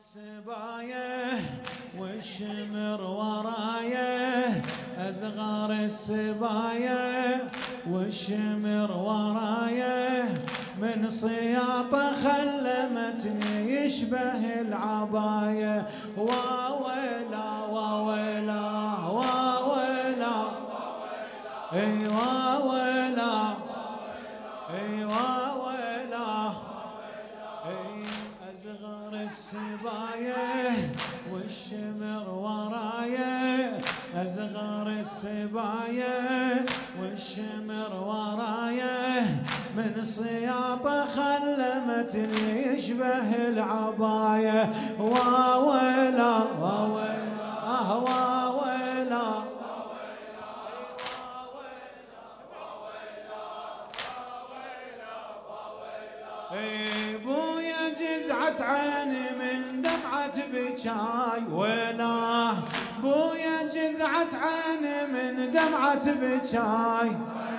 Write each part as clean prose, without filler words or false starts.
السباية والشمر ورايا، أصغر السباية والشمر ورايا، من صياطة خلمتني يشبه العباية. واويلا واويلا واويلا، اي واويلا اي واويلا، اي أصغر السباية والشمر ورايا، أصغر السباية والشمر ورايا، من صياطة خلمتني يشبه العباية. واويلا واويلا واويلا، بويا جزعة عيني من دمعة بجاي، ويلا بويا جزعة عيني من دمعة بجاي،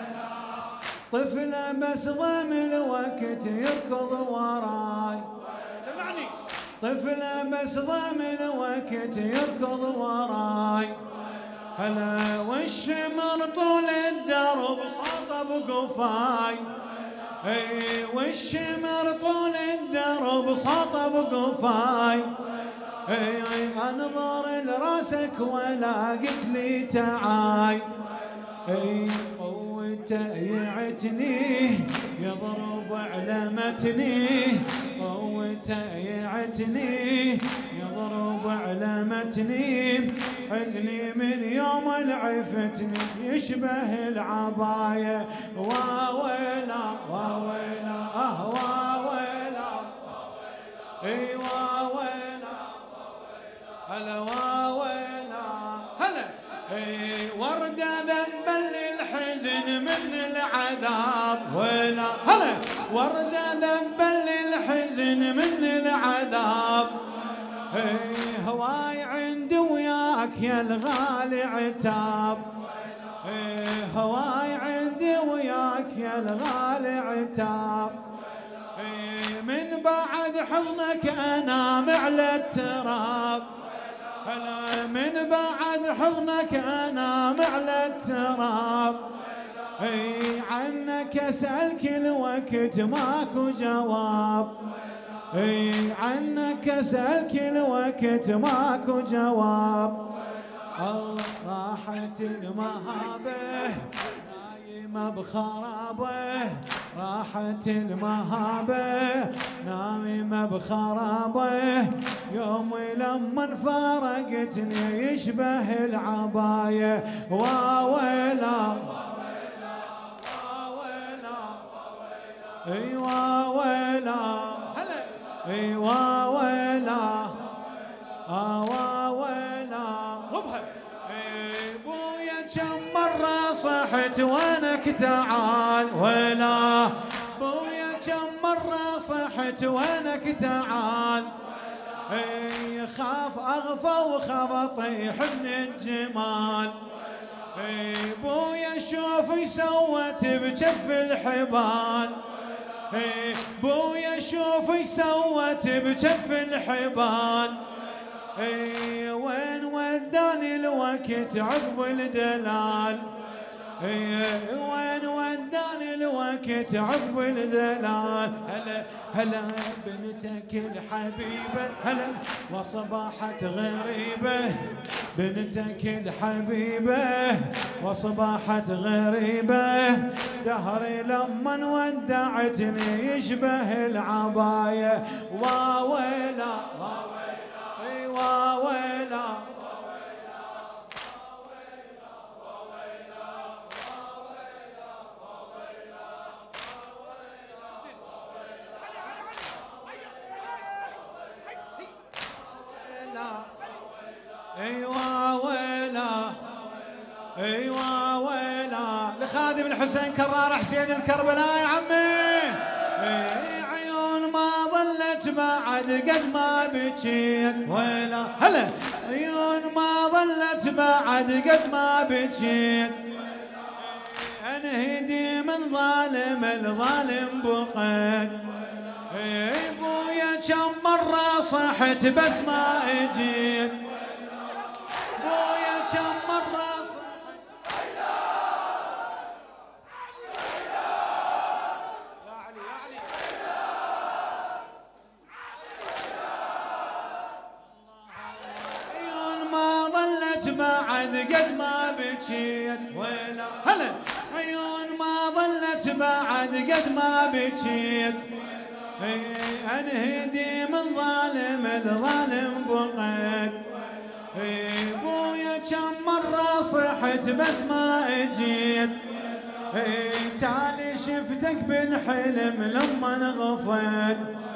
طفلة بس ضم الوقت يركض وراي. سمعني، طفلة بس ضم الوقت يركض وراي، هلا والشمر طول الدرب صوته بقفاي، اي والشمر طول الدرب صوته بقفاي، اي انظر لراسك ولا قلت لي تعاي، اي قوته يعتني يضرب على متني، قوته يعتني يضرب على متني، حزني من يوم العفتني يشبه العباية. واويلا واويلا واويلا، اي واويلا هلا واويلا هلا، اي وردة ذنبل الحزن من العذاب، ويلا هلا وردة ذنبل الحزن من العذاب، اي هواي عندي وياك يا الغالي عتاب، اي هواي عندي وياك يا الغالي عتاب، اي من بعد حضنك انام على التراب، هلا من بعد حضنك انام على التراب، اي عنك اسال كل وقت ماكو جواب، اي عنك اسال كل وقت ماكو جواب. الله راحت المهابه نايمه بخرابه، راحت المهابه نايمه بخرابه، يومي لما فارقتني يشبه العبايه. واويلا اي واويلا هلا، اي واويلا واويلا غبها، اي بويا كم مرة صحت وينك تعال، ويلا بويا كم مرة صحت وينك تعال، اي خاف اغفى وخاف اطيح من الجمال، اي بويا شوف ايش سوت بجف الحبال، اي بويا شوف ايش سوت بجف الحبال، اي وين وداني الوقت عقب الدلال، اي وين وداني الوقت عقب الدلال. هلا هلا بنتك الحبيبه هلا وصباحت غريبه، بنتك الحبيبه وصباحت غريبه، دهري لما ودعتني يشبه العبايه. واويلا اي واويلا ايوا ويلا ايوا ويلا، لخادم الحسين كرار حسين الكربلاء يا عمي، عيون ما ظلت بعد قد ما بكيت، ويلا هلا عيون ما ظلت بعد قد ما بكيت، انهدي من ظالم الظالم بقيت، بويا كم مرة صحت بس ما اجيت، بويا كم مرة صحت. يا علي يا علي عيون ما ظلت بعد قد ما بكيت ولا هلا، عيون ما ظلت بعد قد ما بكيت، انهدي من ظالم الظالم بقيت. بويا كم مرة صحت بس ما اجيت، تالي شفتك بالحلم لما غفيت،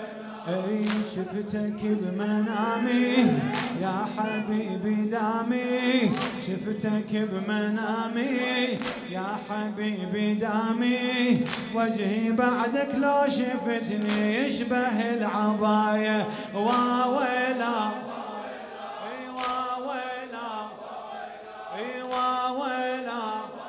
شفتك بمنامي يا حبيبي دامي، شفتك بمنامي يا حبيبي دامي، وجهي بعدك لو شفتني يشبه العباية واويلا، اي واويلا، اي واويلا،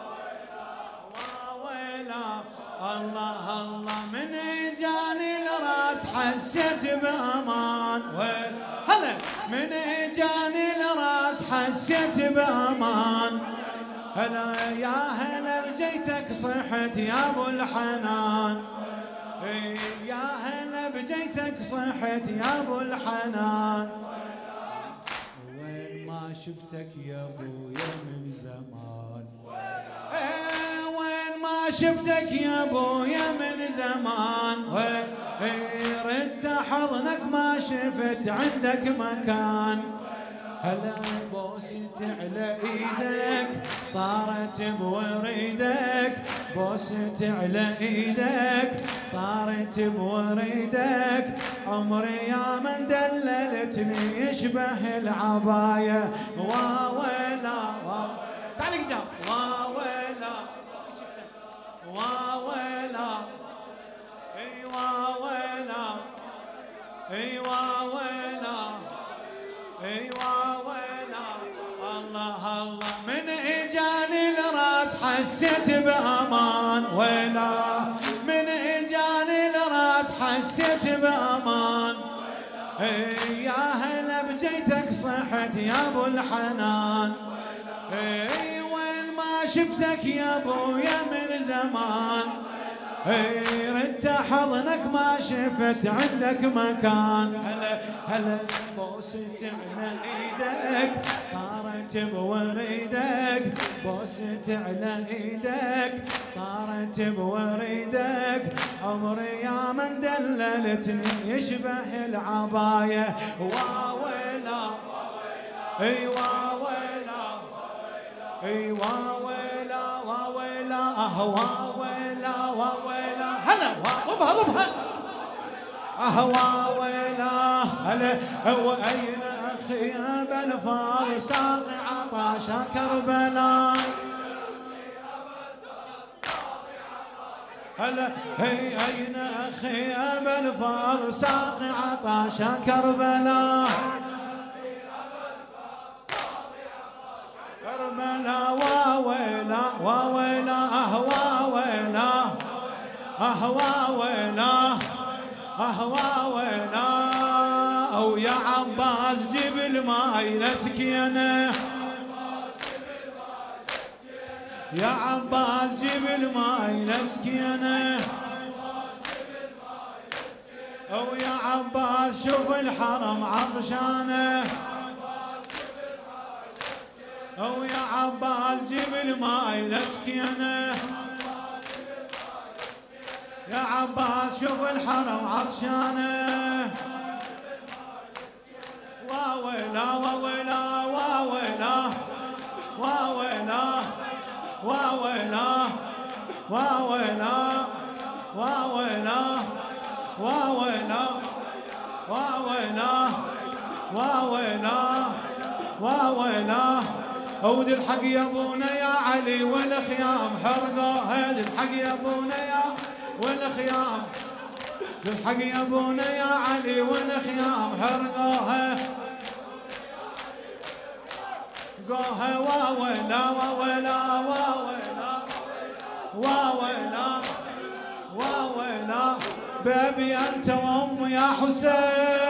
واويلا. الله الله من اجاني الراس حسيت بامان، هلا من اجاني الراس حسيت بامان، هلا يا هلا بجيتك صحت يا ابو الحنان، يا هلا بجيتك صحت يا ابو الحنان، وين ما شفتك يا ابويا من زمان، وين ما شفتك يا ابويا من زمان، ردت حضنك ما شفت عندك مكان، هلا بوست على ايدك صارت بوريدك، بوست على ايدك صارت بوريدك، عمري يا من دللتني يشبه العباية واويلا، تعال قدام واويلا واويلا، اي واويلا، اي واويلا، اي واويلا. الله الله من اجاني الراس حسيت بامان، ويلا من اجاني الراس حسيت بامان، يا هلا بجيتك صحت يا ابو الحنان، وين ما شفتك يا ابويا من زمان، ردت حضنك ما شفت عندك مكان، هلا هلا بوست على ايدك صارت بوريدك، بوست على ايدك صارت بوريدك، عمري يا من دللتني يشبه العباية واويلا، اي واويلا، اي واويلا واويلا، واويلا واويلا، هلا ضبها ضبها، واويلا هلا. واين اخي بالفاض ساقي عطاشا كربلاء، هلا هي اين اخي بالفاض ساقي عطاشا كربلاء، كربلاء واويلا واويلا، واويلا واويلا واويلا، او يا عباس جيب الماي لسكينه، يا عباس جيب الماي لسكينه، او يا عباس شوف الحرم عطشانه، او يا عباس جيب الماي لسكينه، يا عباس شوف الحرم عطشانه، واويلا واويلا واويلا واويلا واويلا واويلا واويلا واويلا واويلا واويلا واويلا. ودي الحق يا ابونا يا علي والخيام حرقه، هدي الحق يا ابونا يا والخيام، الحق يا ابونا يا علي والخيام حرقه، قوها واويلا واويلا واويلا واويلا واويلا، بابي انت وامي يا حسين